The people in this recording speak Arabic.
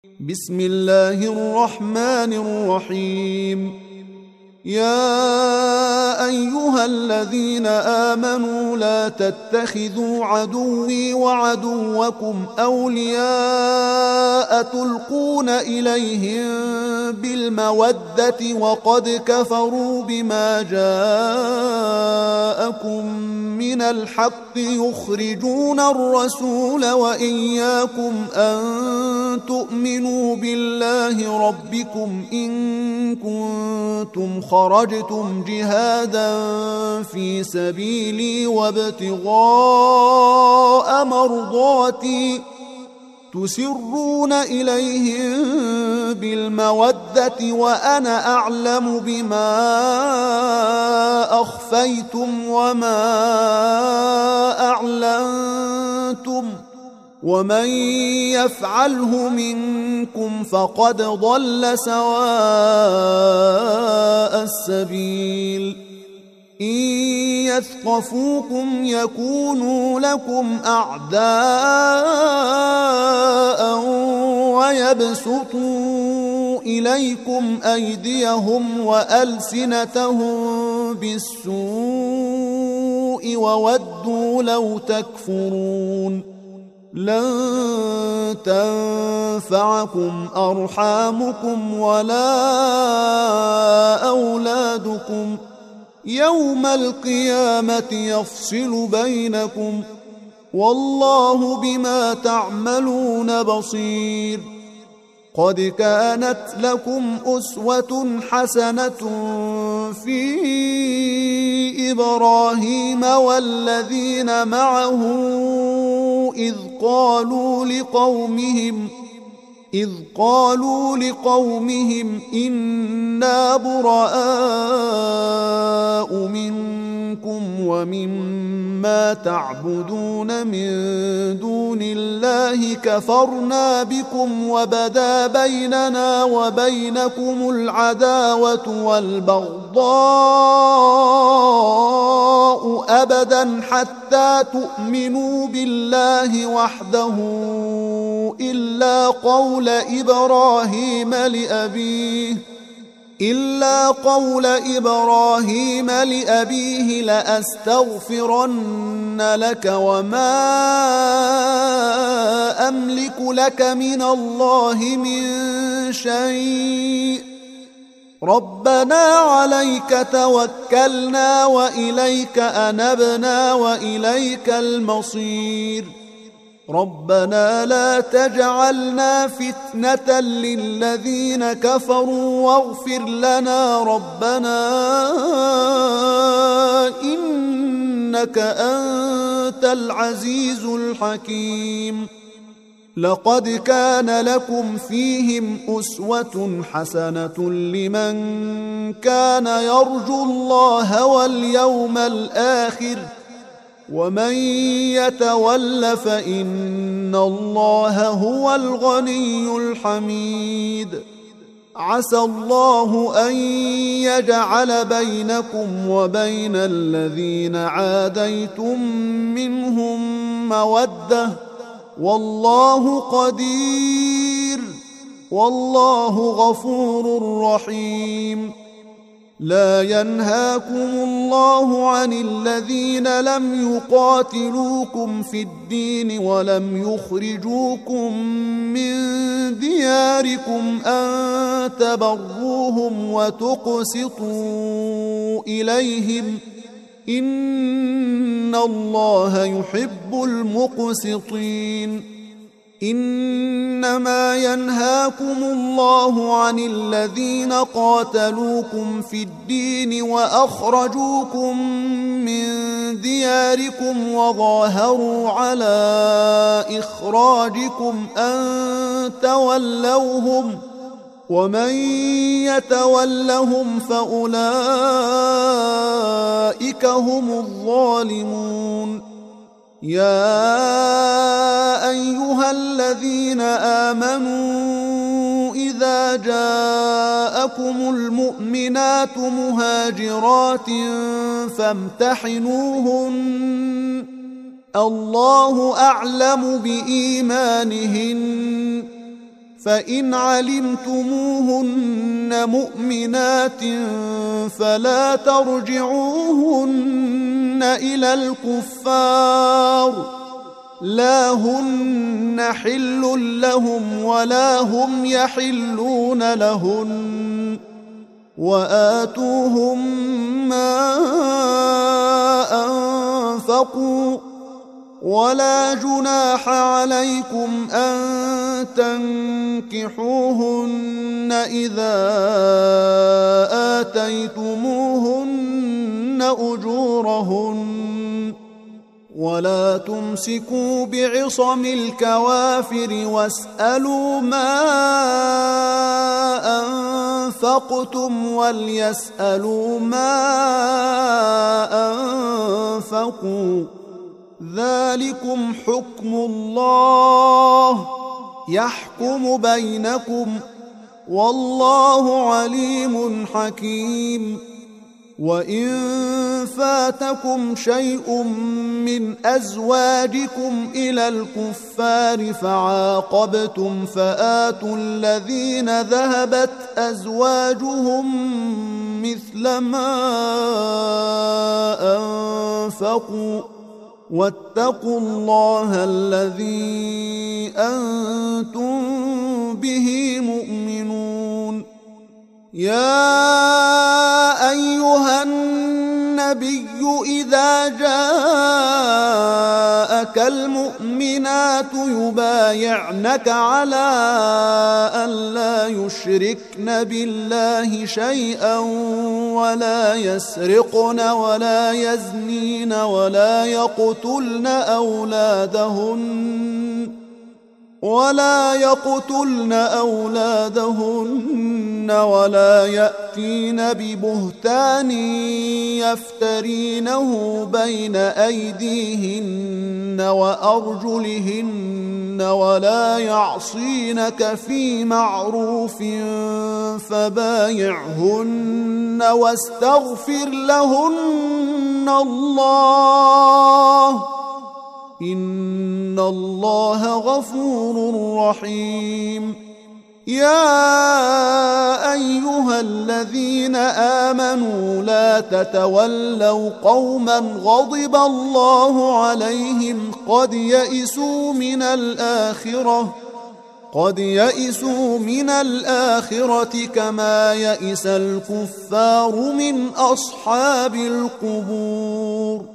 بسم الله الرحمن الرحيم. يا أيها الذين آمنوا لا تتخذوا عدوي وعدوكم أولياء تلقون إليهم بالمودة وقد كفروا بما جاءكم من الحق يخرجون الرسول وإياكم أن تؤمنوا بالله ربكم إن كنتم خرجتم جهادا في سبيلي وابتغاء مرضاتي تسرون إليهم بالمودة وأنا أعلم بما أخفيتم وما أعلنتم ومن يفعله منكم فقد ضل سواء السبيل. إن يثقفوكم يكونوا لكم أعداء ويبسطوا إليكم أيديهم وألسنتهم بالسوء وودوا لو تكفرون. لن تنفعكم أرحامكم ولا أولادكم يوم القيامة يفصل بينكم والله بما تعملون بصير. قد كانت لكم أسوة حسنة في إبراهيم والذين معه إذ قالوا لقومهم إنا براء منكم ومما تعبدون من دون الله كفرنا بكم وبدا بيننا وبينكم العداوة والبغضاء أبدا حتى تؤمنوا بالله وحده إلا قول إبراهيم لأبيه لأستغفرن لك وما أملك لك من الله من شيء ربنا عليك توكلنا وإليك أنبنا وإليك المصير. ربنا لا تجعلنا فتنة للذين كفروا واغفر لنا ربنا إنك أنت العزيز الحكيم. لقد كان لكم فيهم أسوة حسنة لمن كان يرجو الله واليوم الآخر ومن يتول فإن الله هو الغني الحميد. عسى الله أن يجعل بينكم وبين الذين عاديتم منهم مودة والله قدير والله غفور رحيم. لا ينهاكم الله عن الذين لم يقاتلوكم في الدين ولم يخرجوكم من دياركم أن تبروهم وتقسطوا إليهم إن الله يحب المقسطين. إنما ينهاكم الله عن الذين قاتلوكم في الدين وأخرجوكم من دياركم وظاهروا على إخراجكم أن تولوهم ومن يتولهم فأولئك هم الظالمون. يا أيها الذين آمنوا إذا جاءكم المؤمنات مهاجرات فامتحنوهن الله أعلم بإيمانهن فإن علمتموهن مؤمنات فلا ترجعوهن إلى الكفار لا هن حل لهم ولا هم يحلون لهن وآتوهم ما أنفقوا ولا جناح عليكم أن تنكحوهن إذا آتيتموهن أجورهن ولا تمسكوا بعصم الكوافر واسألوا ما أنفقتم وليسألوا ما أنفقوا ذلكم حكم الله يحكم بينكم والله عليم حكيم وإن فاتكم شيء من أزواجكم إلى الكفار فعاقبتم فآتوا الذين ذهبت أزواجهم مثل ما أنفقوا واتقوا الله الذي أنتم به مؤمنون يا أيها النبي إذا جاءك المؤمنات يبايعنك على أن لا يشركن بالله شيئا ولا يسرقن ولا يزنين ولا يقتلن أولادهن ولا يأتين ببهتان يفترينه بين أيديهن وأرجلهن ولا يعصينك في معروف فبايعهن واستغفر لهن الله إن الله غفور رحيم يا أيها الذين آمنوا لا تتولوا قوما غضب الله عليهم قد يئسوا من الآخرة كما يئس الكفار من أصحاب القبور